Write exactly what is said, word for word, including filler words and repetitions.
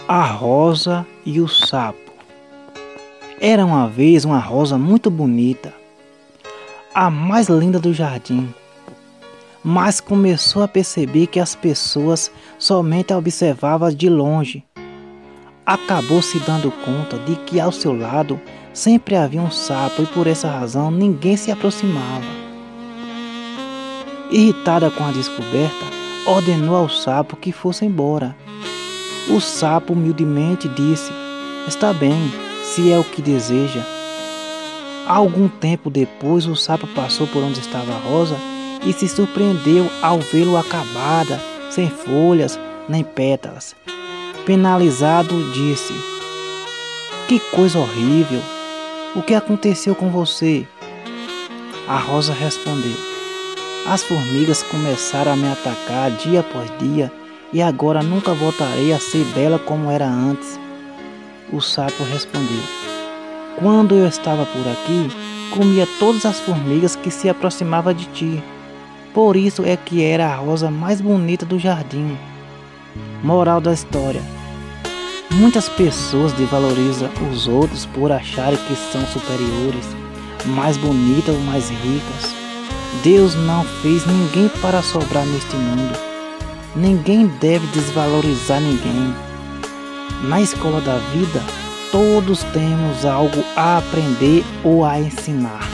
A rosa e o sapo. Era uma vez uma rosa muito bonita, a mais linda do jardim, mas começou a perceber que as pessoas somente a observavam de longe. Acabou se dando conta de que ao seu lado sempre havia um sapo e por essa razão ninguém se aproximava. Irritada com a descoberta, ordenou ao sapo que fosse embora. O sapo humildemente disse: "Está bem, se é o que deseja." Algum tempo depois, o sapo passou por onde estava a rosa e se surpreendeu ao vê-la acabada, sem folhas nem pétalas. Penalizado, disse: "Que coisa horrível! O que aconteceu com você?" A rosa respondeu: "As formigas começaram a me atacar dia após dia e agora nunca voltarei a ser bela como era antes." O sapo respondeu: "Quando eu estava por aqui, comia todas as formigas que se aproximavam de ti. Por isso é que era a rosa mais bonita do jardim." Moral da história: muitas pessoas desvalorizam os outros por acharem que são superiores, mais bonitas ou mais ricas. Deus não fez ninguém para sobrar neste mundo. Ninguém deve desvalorizar ninguém. Na escola da vida, todos temos algo a aprender ou a ensinar.